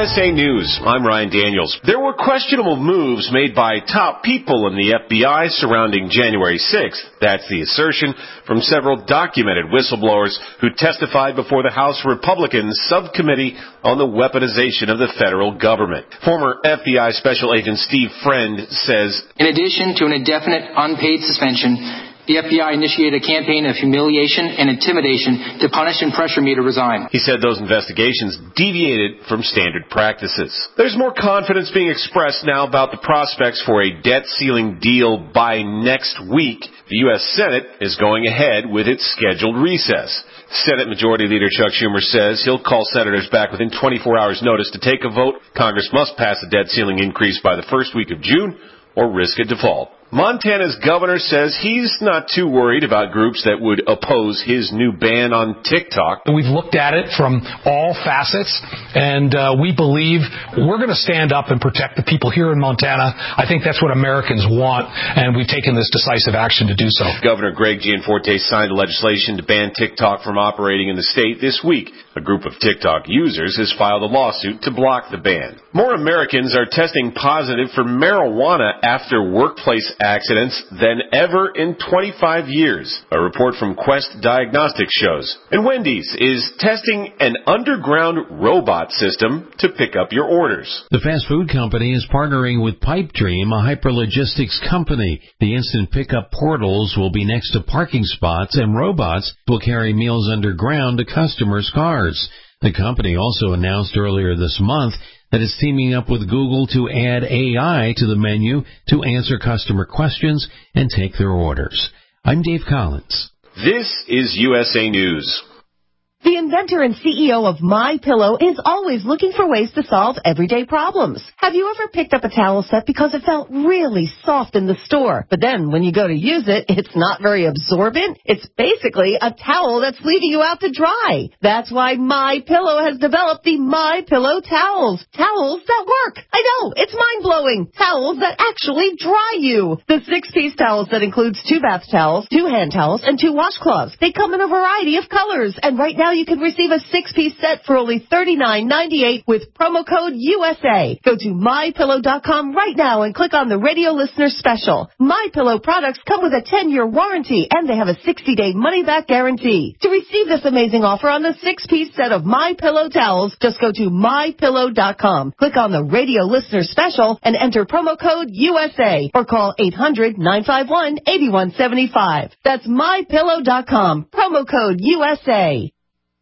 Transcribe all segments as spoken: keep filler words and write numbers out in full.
S A News, I'm Ryan Daniels. There were questionable moves made by top people in the F B I surrounding January sixth. That's the assertion from several documented whistleblowers who testified before the House Republican Subcommittee on the Weaponization of the Federal Government. Former F B I Special Agent Steve Friend says, in addition to an indefinite unpaid suspension, the F B I initiated a campaign of humiliation and intimidation to punish and pressure me to resign. He said those investigations deviated from standard practices. There's more confidence being expressed now about the prospects for a debt ceiling deal by next week. The U S Senate is going ahead with its scheduled recess. Senate Majority Leader Chuck Schumer says he'll call senators back within twenty-four hours notice to take a vote. Congress must pass a debt ceiling increase by the first week of June or risk a default. Montana's governor says he's not too worried about groups that would oppose his new ban on TikTok. We've looked at it from all facets, and uh, we believe we're going to stand up and protect the people here in Montana. I think that's what Americans want, and we've taken this decisive action to do so. Governor Greg Gianforte signed legislation to ban TikTok from operating in the state this week. A group of TikTok users has filed a lawsuit to block the ban. More Americans are testing positive for marijuana after workplace accidents than ever in twenty-five years. A report from Quest Diagnostics shows. And Wendy's is testing an underground robot system to pick up your orders. The fast food company is partnering with Pipedream, a hyperlogistics company. The instant pickup portals will be next to parking spots, and robots will carry meals underground to customers' cars. The company also announced earlier this month that it's teaming up with Google to add A I to the menu to answer customer questions and take their orders. I'm Dave Collins. This is U S A News. The inventor and C E O of MyPillow is always looking for ways to solve everyday problems. Have you ever picked up a towel set because it felt really soft in the store, but then when you go to use it, it's not very absorbent? It's basically a towel that's leaving you out to dry. That's why MyPillow has developed the MyPillow towels. Towels that work. I know, it's mind-blowing. Towels that actually dry you. The six-piece towels that includes two bath towels, two hand towels, and two washcloths. They come in a variety of colors, and right now you can receive a six-piece set for only thirty-nine ninety-eight with promo code U S A. Go to my pillow dot com right now and click on the radio listener special. MyPillow products come with a ten-year warranty, and they have a sixty-day money-back guarantee. To receive this amazing offer on the six-piece set of MyPillow towels, just go to my pillow dot com. Click on the radio listener special and enter promo code U S A or call eight hundred nine five one eight one seven five. That's my pillow dot com. Promo code U S A.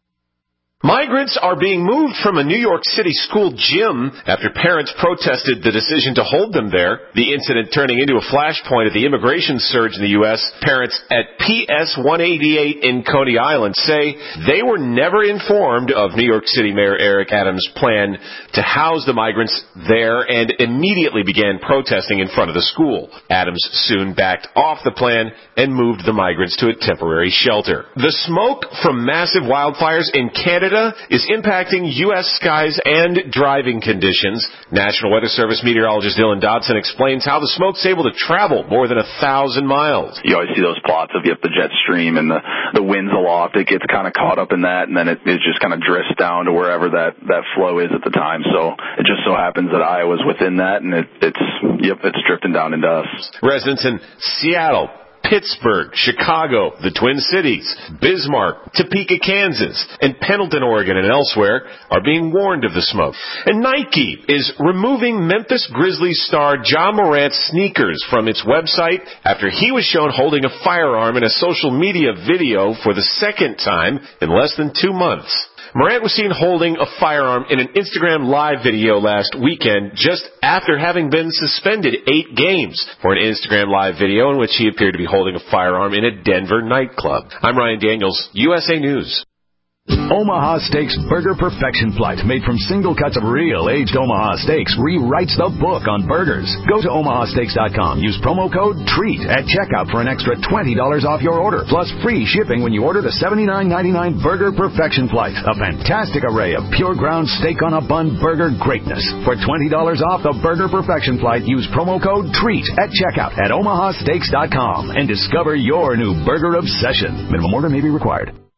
Migrants are being moved from a New York City school gym after parents protested the decision to hold them there. The incident turning into a flashpoint at the immigration surge in the U S. Parents at P S one eighty-eight in Coney Island say they were never informed of New York City Mayor Eric Adams' plan to house the migrants there and immediately began protesting in front of the school. Adams soon backed off the plan and moved the migrants to a temporary shelter. The smoke from massive wildfires in Canada is impacting U S skies and driving conditions. National Weather Service meteorologist Dylan Dodson explains how the smoke's able to travel more than a thousand miles. You always see those plots of you have the jet stream and the, the winds aloft. It gets kind of caught up in that, and then it, it just kind of drifts down to wherever that, that flow is at the time. So it just so happens that Iowa's within that, and it, it's, yep, it's drifting down into us. Residents in Seattle, Pittsburgh, Chicago, the Twin Cities, Bismarck, Topeka, Kansas, and Pendleton, Oregon, and elsewhere are being warned of the smoke. And Nike is removing Memphis Grizzlies star Ja Morant's sneakers from its website after he was shown holding a firearm in a social media video for the second time in less than two months. Morant was seen holding a firearm in an Instagram Live video last weekend just after having been suspended eight games for an Instagram Live video in which he appeared to be holding a firearm in a Denver nightclub. I'm Ryan Daniels, U S A News. Omaha Steaks Burger Perfection Flight, made from single cuts of real aged Omaha steaks, rewrites the book on burgers. Go to omaha steaks dot com. Use promo code TREAT at checkout for an extra twenty dollars off your order, plus free shipping when you order the seventy-nine ninety-nine Burger Perfection Flight. A fantastic array of pure ground steak on a bun burger greatness. For twenty dollars off the Burger Perfection Flight, use promo code TREAT at checkout at omaha steaks dot com and discover your new burger obsession. Minimum order may be required.